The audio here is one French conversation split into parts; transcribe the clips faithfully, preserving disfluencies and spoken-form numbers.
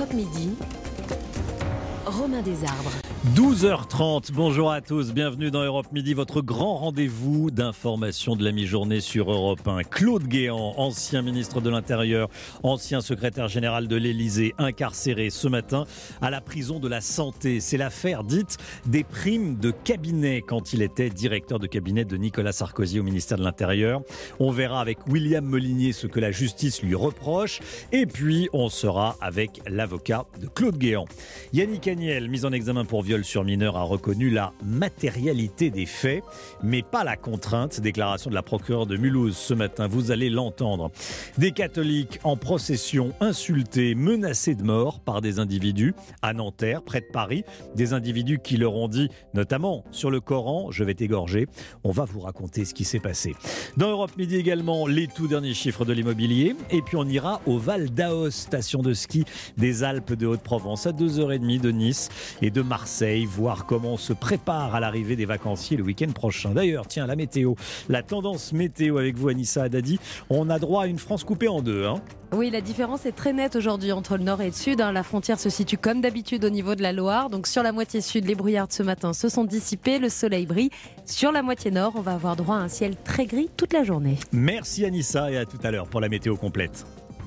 Europe Midi, Romain Desarbres. douze heures trente, bonjour à tous, bienvenue dans Europe Midi, votre grand rendez-vous d'information de la mi-journée sur Europe un. Claude Guéant, ancien ministre de l'Intérieur, ancien secrétaire général de l'Élysée, incarcéré ce matin à la prison de la Santé. C'est l'affaire dite des primes de cabinet quand il était directeur de cabinet de Nicolas Sarkozy au ministère de l'Intérieur. On verra avec William Molinier ce que la justice lui reproche et puis on sera avec l'avocat de Claude Guéant. Yannick Agnel, mis en examen pour viol sur mineur, a reconnu la matérialité des faits, mais pas la contrainte. Déclaration de la procureure de Mulhouse ce matin, vous allez l'entendre. Des catholiques en procession insultés, menacés de mort par des individus à Nanterre, près de Paris. Des individus qui leur ont dit, notamment sur le Coran, je vais t'égorger. On va vous raconter ce qui s'est passé. Dans Europe Midi également, les tout derniers chiffres de l'immobilier. Et puis on ira au Val d'Aos, station de ski des Alpes de Haute-Provence, à deux heures trente de Nice et de Marseille, voir comment on se prépare à l'arrivée des vacanciers le week-end prochain. D'ailleurs, tiens, la météo, la tendance météo avec vous, Anissa Haddadi. On a droit à une France coupée en deux, hein. Oui, la différence est très nette aujourd'hui entre le nord et le sud. La frontière se situe comme d'habitude au niveau de la Loire. Donc sur la moitié sud, les brouillards de ce matin se sont dissipés, le soleil brille. Sur la moitié nord, on va avoir droit à un ciel très gris toute la journée. Merci Anissa et à tout à l'heure pour la météo complète.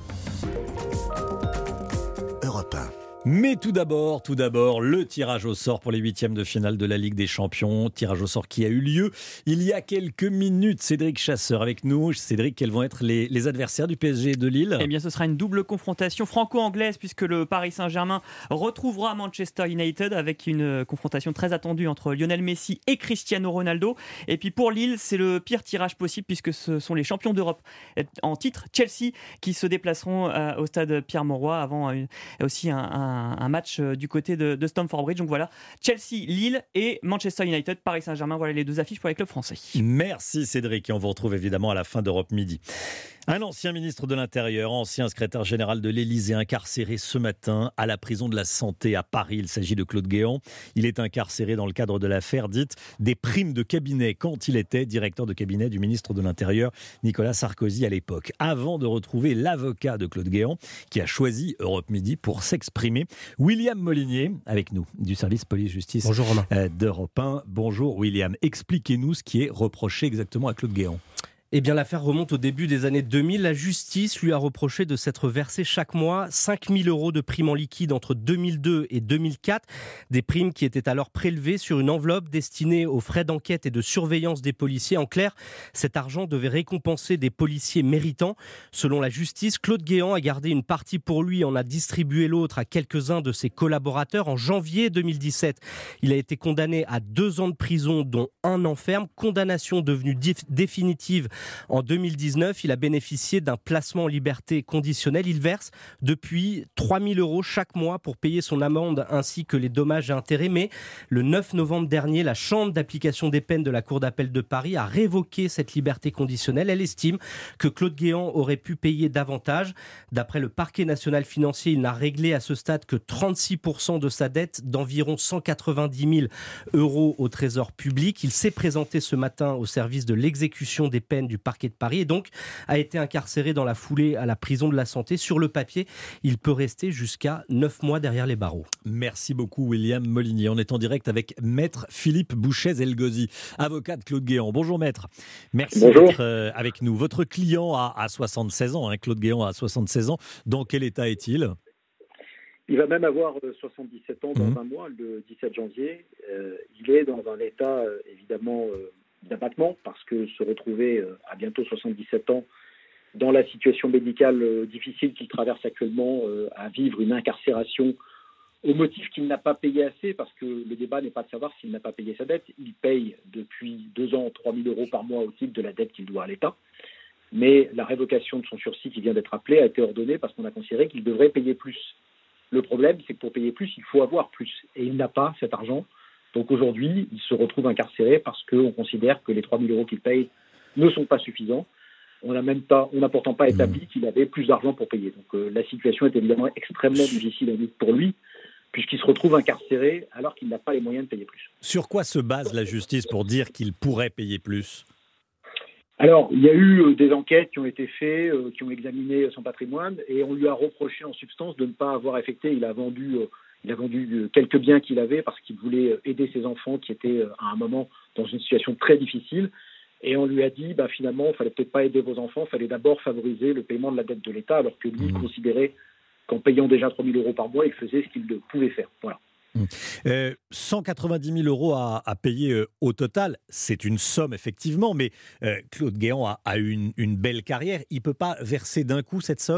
Europe un. Mais tout d'abord, tout d'abord, le tirage au sort pour les huitièmes de finale de la Ligue des Champions. Tirage au sort qui a eu lieu il y a quelques minutes. Cédric Chasseur avec nous. Cédric, quels vont être les, les adversaires du P S G et de Lille ? Eh bien, ce sera une double confrontation franco-anglaise puisque le Paris Saint-Germain retrouvera Manchester United avec une confrontation très attendue entre Lionel Messi et Cristiano Ronaldo. Et puis pour Lille, c'est le pire tirage possible puisque ce sont les champions d'Europe en titre, Chelsea, qui se déplaceront au stade Pierre-Mauroy avant une, aussi un, un un match du côté de, de Stamford Bridge. Donc voilà, Chelsea, Lille et Manchester United, Paris Saint-Germain, voilà les deux affiches pour les clubs français. Merci Cédric et on vous retrouve évidemment à la fin d'Europe Midi. Un ancien ministre de l'Intérieur, ancien secrétaire général de l'Élysée, incarcéré ce matin à la prison de la Santé à Paris. Il s'agit de Claude Guéant. Il est incarcéré dans le cadre de l'affaire dite des primes de cabinet quand il était directeur de cabinet du ministre de l'Intérieur Nicolas Sarkozy à l'époque. Avant de retrouver l'avocat de Claude Guéant qui a choisi Europe Midi pour s'exprimer, William Molinier avec nous du service police-justice Bonjour Romain. d'Europe un. Bonjour William, expliquez-nous ce qui est reproché exactement à Claude Guéant. Eh bien, l'affaire remonte au début des années deux mille. La justice lui a reproché de s'être versé chaque mois cinq mille euros de primes en liquide entre deux mille deux et deux mille quatre. Des primes qui étaient alors prélevées sur une enveloppe destinée aux frais d'enquête et de surveillance des policiers. En clair, cet argent devait récompenser des policiers méritants. Selon la justice, Claude Guéant a gardé une partie pour lui et en a distribué l'autre à quelques-uns de ses collaborateurs. En janvier deux mille dix-sept, il a été condamné à deux ans de prison, dont un an ferme. Condamnation devenue dif- définitive en deux mille dix-neuf, il a bénéficié d'un placement en liberté conditionnelle. Il verse depuis trois mille euros chaque mois pour payer son amende ainsi que les dommages et intérêts. Mais le neuf novembre dernier, la Chambre d'application des peines de la Cour d'appel de Paris a révoqué cette liberté conditionnelle. Elle estime que Claude Guéant aurait pu payer davantage. D'après le parquet national financier, il n'a réglé à ce stade que trente-six pour cent de sa dette d'environ cent quatre-vingt-dix mille euros au Trésor public. Il s'est présenté ce matin au service de l'exécution des peines du parquet de Paris et donc a été incarcéré dans la foulée à la prison de la Santé. Sur le papier, il peut rester jusqu'à neuf mois derrière les barreaux. Merci beaucoup William Molinier. On est en direct avec Maître Philippe Bouchez-Elgozi, avocat de Claude Guéant. Bonjour Maître. Merci Bonjour. d'être euh, avec nous. Votre client a, a soixante-seize ans, hein, Claude Guéant a soixante-seize ans. Dans quel état est-il ? Il va même avoir soixante-dix-sept ans dans Mmh. un mois, le dix-sept janvier. Euh, il est dans un état euh, évidemment euh, d'abattement parce que se retrouver euh, à bientôt soixante-dix-sept ans dans la situation médicale euh, difficile qu'il traverse actuellement, euh, à vivre une incarcération au motif qu'il n'a pas payé assez, parce que le débat n'est pas de savoir s'il n'a pas payé sa dette. Il paye depuis deux ans trois mille euros par mois au titre de la dette qu'il doit à l'État. Mais la révocation de son sursis qui vient d'être appelée a été ordonnée parce qu'on a considéré qu'il devrait payer plus. Le problème, c'est que pour payer plus, il faut avoir plus. Et il n'a pas cet argent. Donc aujourd'hui, il se retrouve incarcéré parce qu'on considère que les trois mille euros qu'il paye ne sont pas suffisants. On n'a même pas, on n'a pourtant pas établi qu'il avait plus d'argent pour payer. Donc euh, la situation est évidemment extrêmement difficile à vivre pour lui, puisqu'il se retrouve incarcéré alors qu'il n'a pas les moyens de payer plus. Sur quoi se base la justice pour dire qu'il pourrait payer plus ? Alors, il y a eu des enquêtes qui ont été faites, euh, qui ont examiné son patrimoine, et on lui a reproché en substance de ne pas avoir affecté. Il a vendu, euh, il a vendu quelques biens qu'il avait parce qu'il voulait aider ses enfants qui étaient euh, à un moment dans une situation très difficile. Et on lui a dit, bah, finalement, il ne fallait peut-être pas aider vos enfants, il fallait d'abord favoriser le paiement de la dette de l'État, alors que lui, il considérait qu'en payant déjà trois mille euros par mois, il faisait ce qu'il pouvait faire. Voilà. Euh, cent quatre-vingt-dix mille euros à, à payer euh, au total, c'est une somme effectivement, mais euh, Claude Guéant a, a une, une belle carrière. Il ne peut pas verser d'un coup cette somme ?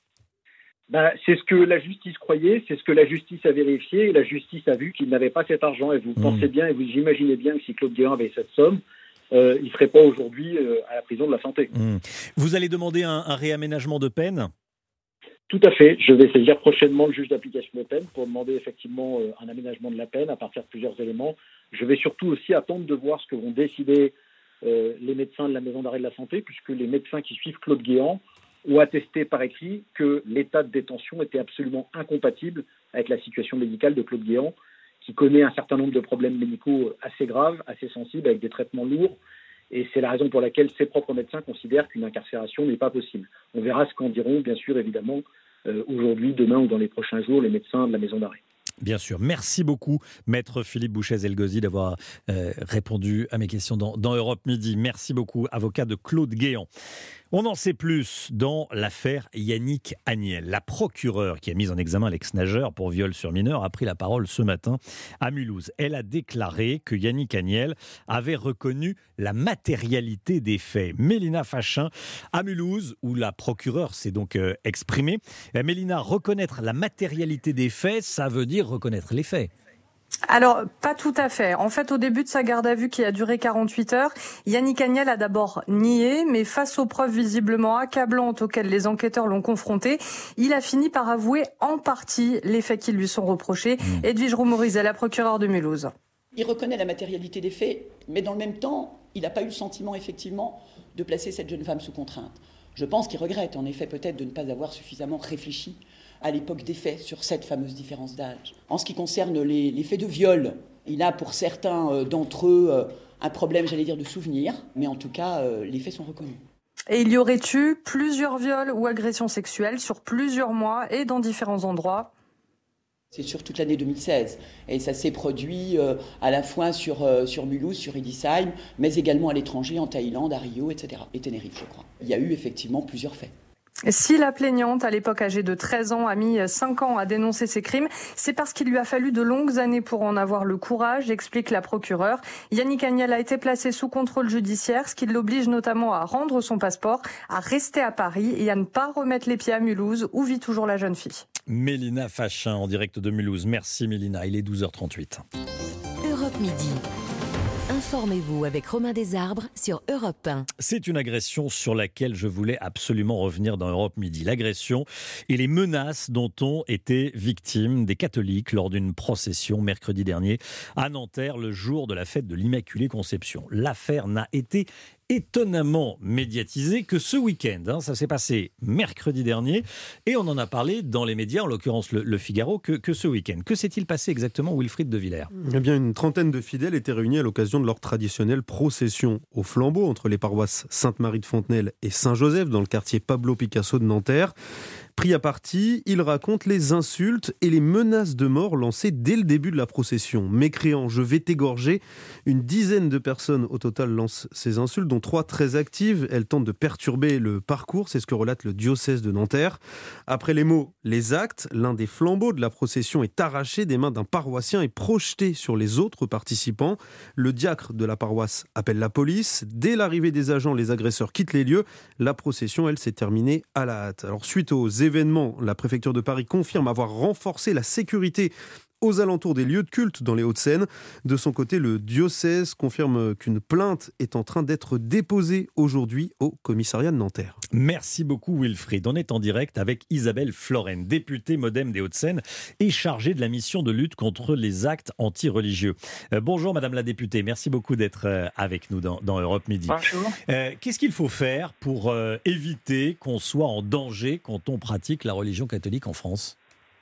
Ben, c'est ce que la justice croyait, c'est ce que la justice a vérifié, et la justice a vu qu'il n'avait pas cet argent. Et vous mmh. pensez bien, et vous imaginez bien que si Claude Guéant avait cette somme, euh, il ne serait pas aujourd'hui euh, à la prison de la Santé. Mmh. Vous allez demander un, un réaménagement de peine ? Tout à fait. Je vais saisir prochainement le juge d'application des peines pour demander effectivement euh, un aménagement de la peine à partir de plusieurs éléments. Je vais surtout aussi attendre de voir ce que vont décider euh, les médecins de la Maison d'arrêt de la Santé, puisque les médecins qui suivent Claude Guéant ont attesté par écrit que l'état de détention était absolument incompatible avec la situation médicale de Claude Guéant, qui connaît un certain nombre de problèmes médicaux assez graves, assez sensibles, avec des traitements lourds. Et c'est la raison pour laquelle ses propres médecins considèrent qu'une incarcération n'est pas possible. On verra ce qu'en diront, bien sûr, évidemment, euh, aujourd'hui, demain ou dans les prochains jours, les médecins de la Maison d'arrêt. Bien sûr. Merci beaucoup, Maître Philippe Bouchez-Elgozi, d'avoir euh, répondu à mes questions dans, dans Europe Midi. Merci beaucoup, avocat de Claude Guéant. On en sait plus dans l'affaire Yannick Agnel. La procureure qui a mis en examen l'ex-nageur pour viol sur mineur a pris la parole ce matin à Mulhouse. Elle a déclaré que Yannick Agnel avait reconnu la matérialité des faits. Mélina Fachin, à Mulhouse, où la procureure s'est donc euh, exprimée. Mélina, reconnaître la matérialité des faits, ça veut dire reconnaître les faits. Alors, pas tout à fait. En fait, au début de sa garde à vue qui a duré quarante-huit heures, Yannick Agnel a d'abord nié, mais face aux preuves visiblement accablantes auxquelles les enquêteurs l'ont confronté, il a fini par avouer en partie les faits qui lui sont reprochés. Mmh. Edwige Roumorizet, la procureure de Mulhouse. Il reconnaît la matérialité des faits, mais dans le même temps, il n'a pas eu le sentiment, effectivement, de placer cette jeune femme sous contrainte. Je pense qu'il regrette, en effet, peut-être de ne pas avoir suffisamment réfléchi à l'époque des faits sur cette fameuse différence d'âge. En ce qui concerne les, les faits de viol, il a pour certains euh, d'entre eux euh, un problème, j'allais dire, de souvenir, mais en tout cas, euh, les faits sont reconnus. Et il y aurait eu plusieurs viols ou agressions sexuelles sur plusieurs mois et dans différents endroits. C'est sur toute l'année deux mille seize, et ça s'est produit euh, à la fois sur, euh, sur Mulhouse, sur Idisheim, mais également à l'étranger, en Thaïlande, à Rio, et cetera, et Tenerife, je crois. Il y a eu effectivement plusieurs faits. Si la plaignante, à l'époque âgée de treize ans, a mis cinq ans à dénoncer ces crimes, c'est parce qu'il lui a fallu de longues années pour en avoir le courage, explique la procureure. Yannick Agnel a été placé sous contrôle judiciaire, ce qui l'oblige notamment à rendre son passeport, à rester à Paris et à ne pas remettre les pieds à Mulhouse, où vit toujours la jeune fille. Mélina Fachin, en direct de Mulhouse. Merci Mélina, il est douze heures trente-huit. Europe Midi. Informez-vous avec Romain Desarbres sur Europe un. C'est une agression sur laquelle je voulais absolument revenir dans Europe Midi. L'agression et les menaces dont ont été victimes des catholiques lors d'une procession mercredi dernier à Nanterre, le jour de la fête de l'Immaculée Conception. L'affaire n'a été étonnamment médiatisé que ce week-end. Hein, ça s'est passé mercredi dernier et on en a parlé dans les médias, en l'occurrence le, le Figaro, que, que ce week-end. Que s'est-il passé exactement, Wilfried de Villers ? Eh bien, une trentaine de fidèles étaient réunis à l'occasion de leur traditionnelle procession au flambeau entre les paroisses Sainte-Marie de Fontenelle et Saint-Joseph dans le quartier Pablo Picasso de Nanterre. Pris à partie, il raconte les insultes et les menaces de mort lancées dès le début de la procession. Mécréant, je vais t'égorger. Une dizaine de personnes au total lancent ces insultes, dont trois très actives. Elles tentent de perturber le parcours, c'est ce que relate le diocèse de Nanterre. Après les mots, les actes, l'un des flambeaux de la procession est arraché des mains d'un paroissien et projeté sur les autres participants. Le diacre de la paroisse appelle la police. Dès l'arrivée des agents, les agresseurs quittent les lieux. La procession, elle, s'est terminée à la hâte. Alors, suite aux événements, la préfecture de Paris confirme avoir renforcé la sécurité aux alentours des lieux de culte dans les Hauts-de-Seine. De son côté, le diocèse confirme qu'une plainte est en train d'être déposée aujourd'hui au commissariat de Nanterre. Merci beaucoup Wilfried. On est en direct avec Isabelle Floren, députée Modem des Hauts-de-Seine et chargée de la mission de lutte contre les actes anti-religieux. Euh, bonjour Madame la députée, merci beaucoup d'être euh, avec nous dans, dans Europe Midi. Bonjour. Euh, qu'est-ce qu'il faut faire pour euh, éviter qu'on soit en danger quand on pratique la religion catholique en France ?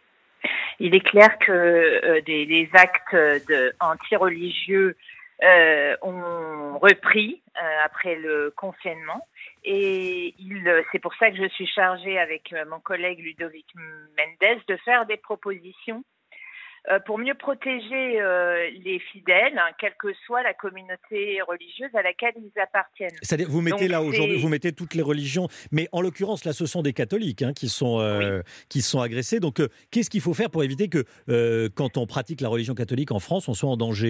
Il est clair que euh, des, des actes de, anti-religieux euh, ont ont repris euh, après le confinement. Et il, c'est pour ça que je suis chargée avec mon collègue Ludovic Mendes de faire des propositions euh, pour mieux protéger euh, les fidèles, hein, quelle que soit la communauté religieuse à laquelle ils appartiennent. C'est-à-dire, vous mettez Donc, là c'est... aujourd'hui, vous mettez toutes les religions, mais en l'occurrence là, ce sont des catholiques hein, qui sont euh, oui. qui sont agressés. Donc, euh, qu'est-ce qu'il faut faire pour éviter que euh, quand on pratique la religion catholique en France, on soit en danger ?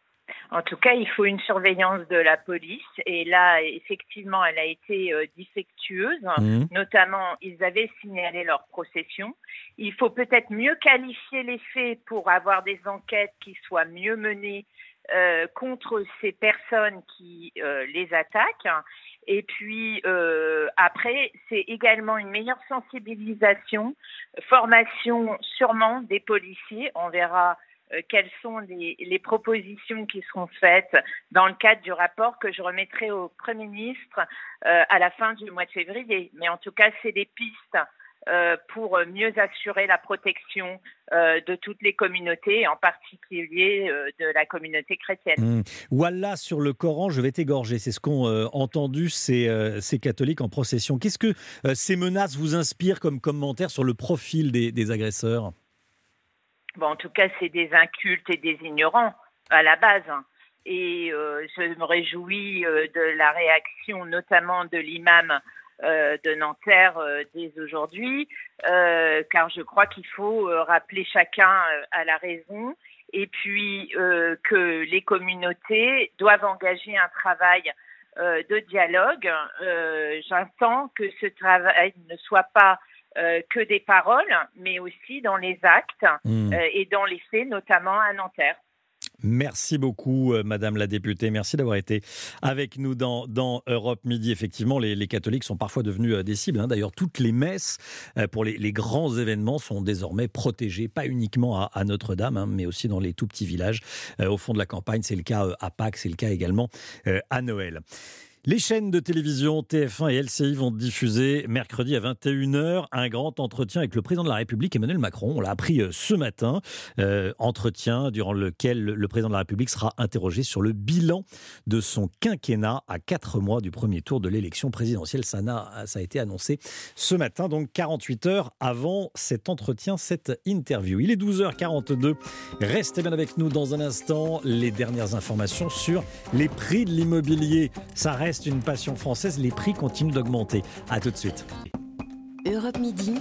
En tout cas, il faut une surveillance de la police. Et là, effectivement, elle a été euh, défectueuse. Mmh. Notamment, ils avaient signalé leur procession. Il faut peut-être mieux qualifier les faits pour avoir des enquêtes qui soient mieux menées euh, contre ces personnes qui euh, les attaquent. Et puis, euh, après, c'est également une meilleure sensibilisation, formation sûrement des policiers. On verra quelles sont les, les propositions qui seront faites dans le cadre du rapport que je remettrai au Premier ministre euh, à la fin du mois de février. Mais en tout cas, c'est des pistes euh, pour mieux assurer la protection euh, de toutes les communautés, en particulier euh, de la communauté chrétienne. Mmh. Wallah sur le Coran, je vais t'égorger. C'est ce qu'ont euh, entendu ces, euh, ces catholiques en procession. Qu'est-ce que euh, ces menaces vous inspirent comme commentaire sur le profil des, des agresseurs ? Bon, en tout cas, c'est des incultes et des ignorants à la base. Et euh, je me réjouis euh, de la réaction, notamment de l'imam euh, de Nanterre euh, dès aujourd'hui, euh, car je crois qu'il faut euh, rappeler chacun euh, à la raison, et puis euh, que les communautés doivent engager un travail euh, de dialogue. Euh, j'entends que ce travail ne soit pas Euh, que des paroles, mais aussi dans les actes mmh. euh, et dans les faits, notamment à Nanterre. Merci beaucoup, euh, Madame la députée. Merci d'avoir été avec nous dans, dans Europe Midi. Effectivement, les, les catholiques sont parfois devenus euh, des cibles. Hein. D'ailleurs, toutes les messes euh, pour les, les grands événements sont désormais protégées, pas uniquement à, à Notre-Dame, hein, mais aussi dans les tout petits villages. Euh, au fond de la campagne, c'est le cas euh, à Pâques, c'est le cas également euh, à Noël. Les chaînes de télévision T F un et L C I vont diffuser mercredi à vingt et une heures un grand entretien avec le président de la République, Emmanuel Macron. On l'a appris ce matin. Euh, entretien durant lequel le président de la République sera interrogé sur le bilan de son quinquennat à quatre mois du premier tour de l'élection présidentielle. Ça, n'a, ça a été annoncé ce matin, donc quarante-huit heures avant cet entretien, cette interview. Il est douze heures quarante-deux. Restez bien avec nous dans un instant. Les dernières informations sur les prix de l'immobilier. Ça reste une passion française, les prix continuent d'augmenter. À tout de suite. Europe Midi.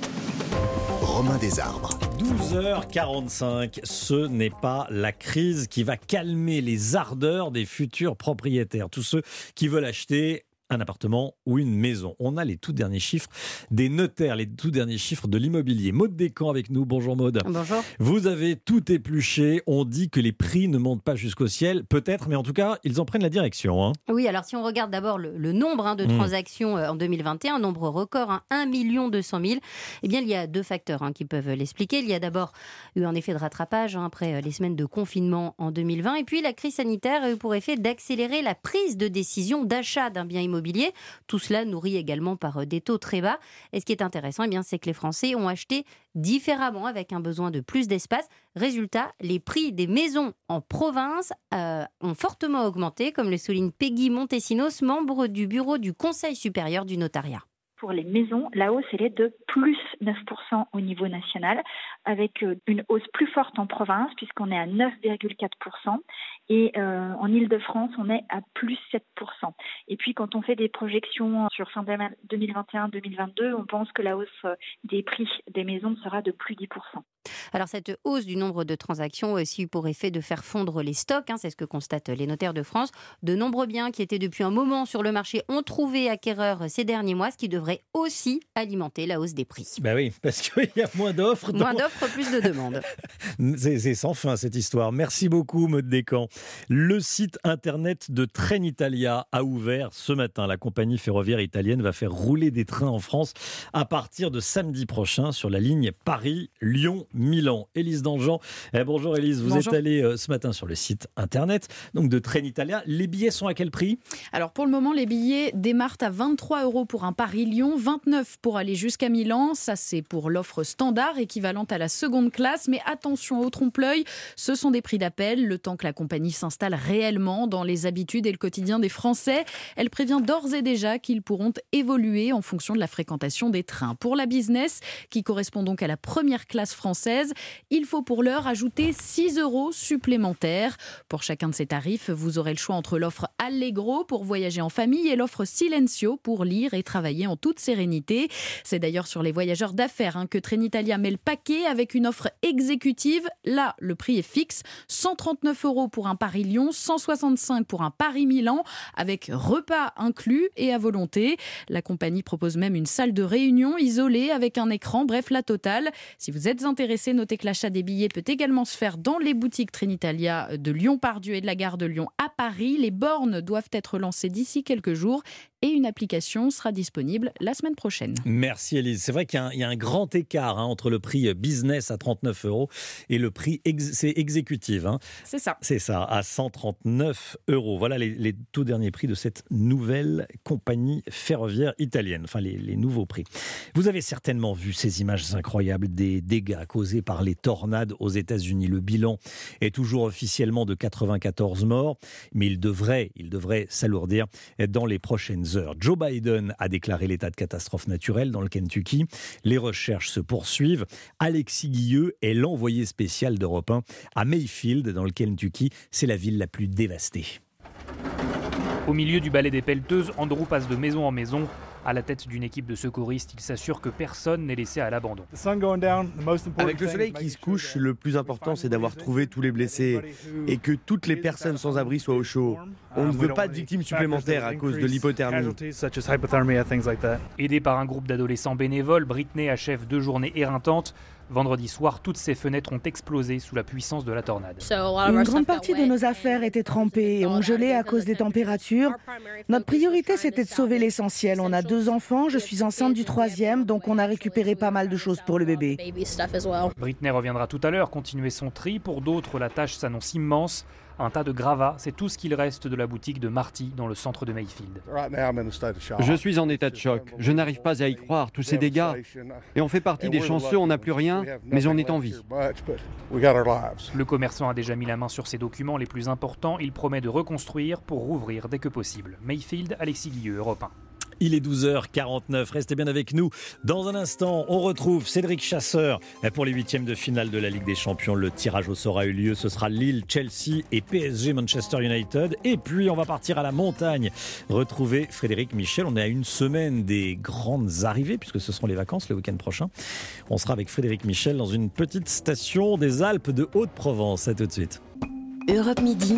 Romain Desarbres. douze heures quarante-cinq, ce n'est pas la crise qui va calmer les ardeurs des futurs propriétaires. Tous ceux qui veulent acheter un appartement ou une maison. On a les tout derniers chiffres des notaires, les tout derniers chiffres de l'immobilier. Maude Descamps avec nous. Bonjour Maude. Bonjour. Vous avez tout épluché. On dit que les prix ne montent pas jusqu'au ciel. Peut-être, mais en tout cas, ils en prennent la direction. Hein. Oui, alors si on regarde d'abord le, le nombre hein, de mmh. transactions euh, en deux mille vingt et un, nombre record, hein, un million deux cent mille, eh bien, il y a deux facteurs hein, qui peuvent l'expliquer. Il y a d'abord eu un effet de rattrapage hein, après euh, les semaines de confinement en deux mille vingt. Et puis, la crise sanitaire a eu pour effet d'accélérer la prise de décision d'achat d'un bien immobilier. Tout cela nourri également par des taux très bas. Et ce qui est intéressant, eh bien, c'est que les Français ont acheté différemment avec un besoin de plus d'espace. Résultat, les prix des maisons en province euh, ont fortement augmenté, comme le souligne Peggy Montesinos, membre du bureau du Conseil supérieur du notariat. Pour les maisons, la hausse elle est de plus neuf pour cent au niveau national, avec une hausse plus forte en province, puisqu'on est à neuf virgule quatre pour cent, et euh, en Île-de-France, on est à plus sept pour cent. Et puis, quand on fait des projections sur fin deux mille vingt et un deux mille vingt-deux, on pense que la hausse des prix des maisons sera de plus dix pour cent. Alors, cette hausse du nombre de transactions a aussi eu pour effet de faire fondre les stocks, hein, c'est ce que constatent les notaires de France. De nombreux biens qui étaient depuis un moment sur le marché ont trouvé acquéreurs ces derniers mois, ce qui devrait aussi alimenter la hausse des prix. Ben oui, parce qu'il y a moins d'offres. Moins donc... d'offres, plus de demandes. c'est, c'est sans fin cette histoire. Merci beaucoup Maude Descamps. Le site internet de Trenitalia a ouvert ce matin. La compagnie ferroviaire italienne va faire rouler des trains en France à partir de samedi prochain sur la ligne Paris-Lyon-Milan. Milan. Élise Dangean. Eh, bonjour Élise, vous Bonjour. êtes allée euh, ce matin sur le site internet donc de Trenitalia. Les billets sont à quel prix ? Alors pour le moment, les billets démarrent à vingt-trois euros pour un Paris-Lyon, vingt-neuf pour aller jusqu'à Milan. Ça, c'est pour l'offre standard, équivalente à la seconde classe. Mais attention au trompe-l'œil, ce sont des prix d'appel, le temps que la compagnie s'installe réellement dans les habitudes et le quotidien des Français. Elle prévient d'ores et déjà qu'ils pourront évoluer en fonction de la fréquentation des trains. Pour la business, qui correspond donc à la première classe française, il faut pour l'heure ajouter six euros supplémentaires. Pour chacun de ces tarifs, vous aurez le choix entre l'offre Allegro pour voyager en famille et l'offre Silenzio pour lire et travailler en toute sérénité. C'est d'ailleurs sur les voyageurs d'affaires hein, que Trenitalia met le paquet avec une offre exécutive. Là, le prix est fixe, cent trente-neuf euros pour un Paris-Lyon, cent soixante-cinq pour un Paris-Milan, avec repas inclus et à volonté. La compagnie propose même une salle de réunion isolée avec un écran, bref, la totale. Si vous êtes intéressé, notez que l'achat des billets peut également se faire dans les boutiques Trenitalia de Lyon-Pardieu et de la gare de Lyon à Paris. Les bornes doivent être lancées d'ici quelques jours et une application sera disponible la semaine prochaine. Merci Élise. C'est vrai qu'il y a un, il y a un grand écart hein, entre le prix business à trente-neuf euros et le prix ex, c'est exécutif. Hein. C'est ça. C'est ça, à cent trente-neuf euros. Voilà les, les tout derniers prix de cette nouvelle compagnie ferroviaire italienne. Enfin, les, les nouveaux prix. Vous avez certainement vu ces images incroyables des dégâts causés par les tornades aux États-Unis. Le bilan est toujours officiellement de quatre-vingt-quatorze morts, mais il devrait, il devrait s'alourdir dans les prochaines heures. Joe Biden a déclaré l'état de catastrophe naturelle dans le Kentucky. Les recherches se poursuivent. Alexis Guilleux est l'envoyé spécial d'Europe un à Mayfield, dans le Kentucky. C'est la ville la plus dévastée. Au milieu du balai des pelleteuses, Andrew passe de maison en maison. À la tête d'une équipe de secouristes, il s'assure que personne n'est laissé à l'abandon. Avec le soleil qui se couche, le plus important c'est d'avoir trouvé tous les blessés et que toutes les personnes sans abri soient au chaud. On ne veut pas de victimes supplémentaires à cause de l'hypothermie. Aidée par un groupe d'adolescents bénévoles, Britney achève deux journées éreintantes. Vendredi soir, toutes ses fenêtres ont explosé sous la puissance de la tornade. Une grande partie de nos affaires étaient trempées et ont gelé à cause des températures. Notre priorité, c'était de sauver l'essentiel. On a deux enfants, je suis enceinte du troisième, donc on a récupéré pas mal de choses pour le bébé. Britney reviendra tout à l'heure continuer son tri. Pour d'autres, la tâche s'annonce immense. Un tas de gravats, c'est tout ce qu'il reste de la boutique de Marty dans le centre de Mayfield. Je suis en état de choc. Je n'arrive pas à y croire, tous ces dégâts. Et on fait partie des chanceux, on n'a plus rien, mais on est en vie. Le commerçant a déjà mis la main sur ses documents les plus importants. Il promet de reconstruire pour rouvrir dès que possible. Mayfield, Alexis Guilleux, Europe un. Il est douze heures quarante-neuf, restez bien avec nous. Dans un instant, on retrouve Cédric Chasseur pour les huitièmes de finale de la Ligue des Champions. Le tirage au sort a eu lieu, ce sera Lille, Chelsea et P S G Manchester United. Et puis on va partir à la montagne, retrouver Frédéric Michel. On est à une semaine des grandes arrivées, puisque ce seront les vacances le week-end prochain. On sera avec Frédéric Michel dans une petite station des Alpes de Haute-Provence. À tout de suite. Europe Midi.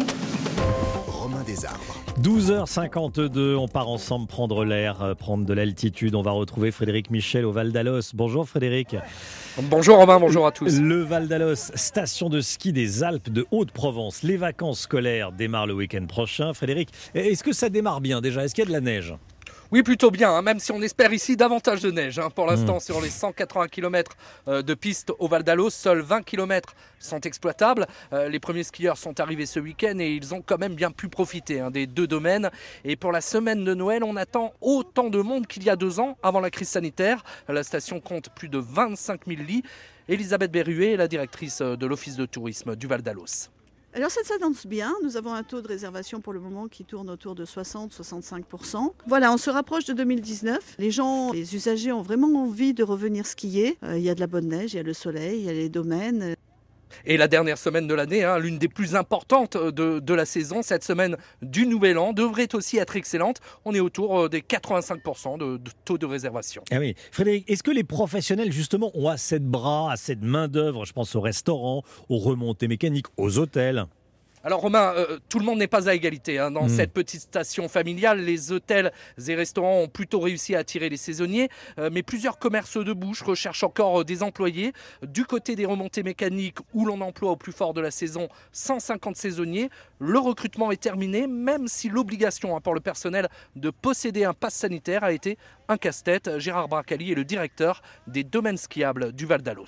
Romain Desarbres. douze heures cinquante-deux, on part ensemble prendre l'air, prendre de l'altitude. On va retrouver Frédéric Michel au Val d'Alos. Bonjour Frédéric. Bonjour Romain, bonjour à tous. Le Val d'Alos, station de ski des Alpes de Haute-Provence. Les vacances scolaires démarrent le week-end prochain. Frédéric, est-ce que ça démarre bien déjà ? Est-ce qu'il y a de la neige ? Oui, plutôt bien, hein, même si on espère ici davantage de neige. Hein. Pour l'instant, mmh. sur les cent quatre-vingts kilomètres de piste au Val d'Alos, seuls vingt kilomètres sont exploitables. Euh, les premiers skieurs sont arrivés ce week-end et ils ont quand même bien pu profiter hein, des deux domaines. Et pour la semaine de Noël, on attend autant de monde qu'il y a deux ans, avant la crise sanitaire. La station compte plus de vingt-cinq mille lits. Elisabeth Berruet est la directrice de l'Office de tourisme du Val d'Alos. Alors ça s'annonce bien, nous avons un taux de réservation pour le moment qui tourne autour de soixante à soixante-cinq pour cent. Voilà, on se rapproche de deux mille dix-neuf. Les gens, les usagers ont vraiment envie de revenir skier. Euh, il y a de la bonne neige, il y a le soleil, il y a les domaines. Et la dernière semaine de l'année, hein, l'une des plus importantes de, de la saison, cette semaine du Nouvel An, devrait aussi être excellente. On est autour des quatre-vingt-cinq pour cent de, de taux de réservation. Ah oui. Frédéric, est-ce que les professionnels justement ont assez de bras, assez de main d'œuvre ? Je pense aux restaurants, aux remontées mécaniques, aux hôtels. Alors Romain, euh, tout le monde n'est pas à égalité. Hein. Dans mmh. cette petite station familiale, les hôtels et restaurants ont plutôt réussi à attirer les saisonniers. Euh, mais plusieurs commerces de bouche recherchent encore euh, des employés. Du côté des remontées mécaniques, où l'on emploie au plus fort de la saison cent cinquante saisonniers, le recrutement est terminé, même si l'obligation hein, pour le personnel de posséder un pass sanitaire a été un casse-tête. Gérard Bracali est le directeur des domaines skiables du Val d'Alos.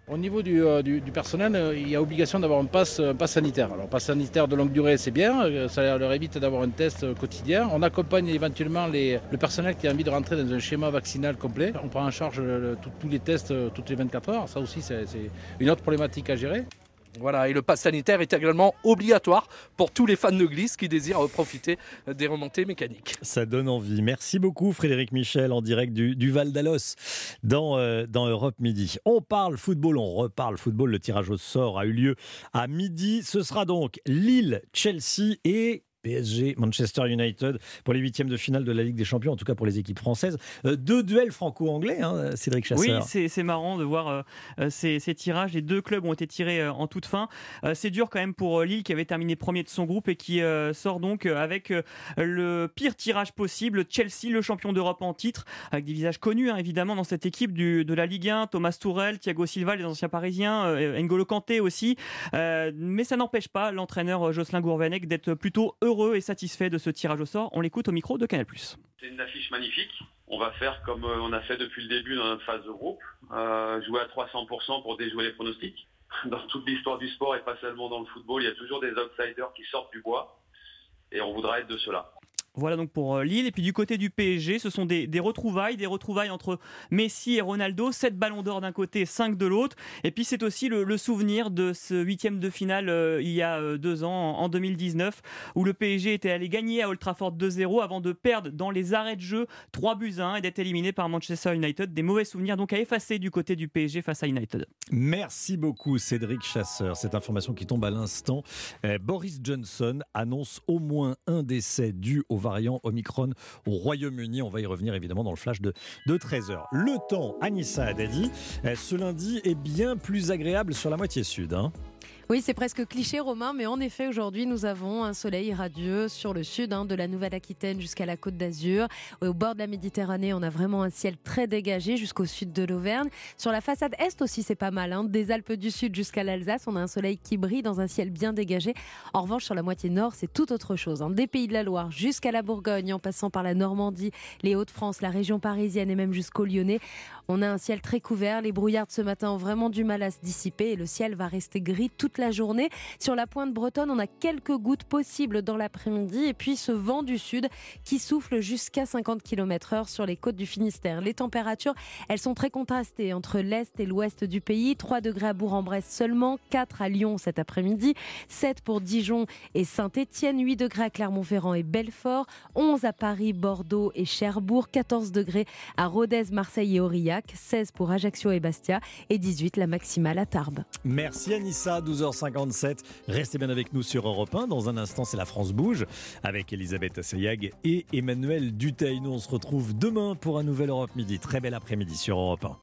Au niveau du, euh, du, du personnel, euh, il y a obligation d'avoir un pass, un pass sanitaire. Alors, pass sanitaire de longue durée, c'est bien, euh, ça leur évite d'avoir un test euh, quotidien. On accompagne éventuellement les, le personnel qui a envie de rentrer dans un schéma vaccinal complet. On prend en charge euh, tous les tests euh, toutes les vingt-quatre heures. Ça aussi, c'est, c'est une autre problématique à gérer. Voilà, et le pass sanitaire est également obligatoire pour tous les fans de glisse qui désirent profiter des remontées mécaniques. Ça donne envie. Merci beaucoup Frédéric Michel en direct du, du Val d'Alos dans, euh, dans Europe Midi. On parle football, on reparle football. Le tirage au sort a eu lieu à midi. Ce sera donc Lille, Chelsea et P S G, Manchester United pour les huitièmes de finale de la Ligue des Champions, en tout cas pour les équipes françaises. Euh, deux duels franco-anglais, hein, Cédric Chasseur. Oui, c'est, c'est marrant de voir euh, ces, ces tirages. Les deux clubs ont été tirés euh, en toute fin. Euh, c'est dur quand même pour euh, Lille qui avait terminé premier de son groupe et qui euh, sort donc euh, avec euh, le pire tirage possible. Chelsea, le champion d'Europe en titre, avec des visages connus hein, évidemment dans cette équipe du, de la Ligue un. Thomas Tourelle, Thiago Silva, les anciens Parisiens, euh, N'Golo Kanté aussi. Euh, mais ça n'empêche pas l'entraîneur euh, Jocelyn Gourvenec d'être plutôt heureux heureux et satisfait de ce tirage au sort. On l'écoute au micro de Canal plus. C'est une affiche magnifique. On va faire comme on a fait depuis le début dans notre phase de groupe, euh, jouer à trois cents pour cent pour déjouer les pronostics. Dans toute l'histoire du sport et pas seulement dans le football, il y a toujours des outsiders qui sortent du bois et on voudra être de ceux-là. Voilà donc pour Lille. Et puis du côté du P S G, ce sont des, des retrouvailles, des retrouvailles entre Messi et Ronaldo, sept ballons d'or d'un côté, cinq de l'autre. Et puis c'est aussi le, le souvenir de ce huitième de finale euh, il y a euh, deux ans, en, en deux mille dix-neuf, où le P S G était allé gagner à Old Trafford deux zéro avant de perdre dans les arrêts de jeu trois buts à un et d'être éliminé par Manchester United. Des mauvais souvenirs donc à effacer du côté du P S G face à United. Merci beaucoup Cédric Chasseur. Cette information qui tombe à l'instant. Euh, Boris Johnson annonce au moins un décès dû au variant Omicron au Royaume-Uni. On va y revenir évidemment dans le flash de, de treize heures. Le temps, Anissa Haddadi, ce lundi est bien plus agréable sur la moitié sud. Hein. Oui, c'est presque cliché, Romain, mais en effet, aujourd'hui, nous avons un soleil radieux sur le sud, hein, de la Nouvelle-Aquitaine jusqu'à la Côte d'Azur. Au bord de la Méditerranée, on a vraiment un ciel très dégagé jusqu'au sud de l'Auvergne. Sur la façade est aussi, c'est pas mal. Hein, des Alpes du Sud jusqu'à l'Alsace, on a un soleil qui brille dans un ciel bien dégagé. En revanche, sur la moitié nord, c'est tout autre chose. Hein. Des Pays de la Loire jusqu'à la Bourgogne, en passant par la Normandie, les Hauts-de-France, la région parisienne et même jusqu'au Lyonnais, on a un ciel très couvert. Les brouillards de ce matin ont vraiment du mal à se dissiper et le ciel va rester gris toute la journée. Sur la pointe bretonne, on a quelques gouttes possibles dans l'après-midi et puis ce vent du sud qui souffle jusqu'à cinquante kilomètres heure sur les côtes du Finistère. Les températures, elles sont très contrastées entre l'est et l'ouest du pays. trois degrés à Bourg-en-Bresse seulement, quatre à Lyon cet après-midi, sept pour Dijon et Saint-Étienne, huit degrés à Clermont-Ferrand et Belfort, onze à Paris, Bordeaux et Cherbourg, quatorze degrés à Rodez, Marseille et Aurillac, seize pour Ajaccio et Bastia et dix-huit la maximale à Tarbes. Merci Anissa, douze heures cinquante-sept. Restez bien avec nous sur Europe un. Dans un instant, c'est La France bouge avec Elisabeth Assayag et Emmanuel Duteil. Nous, on se retrouve demain pour un nouvel Europe Midi. Très bel après-midi sur Europe un.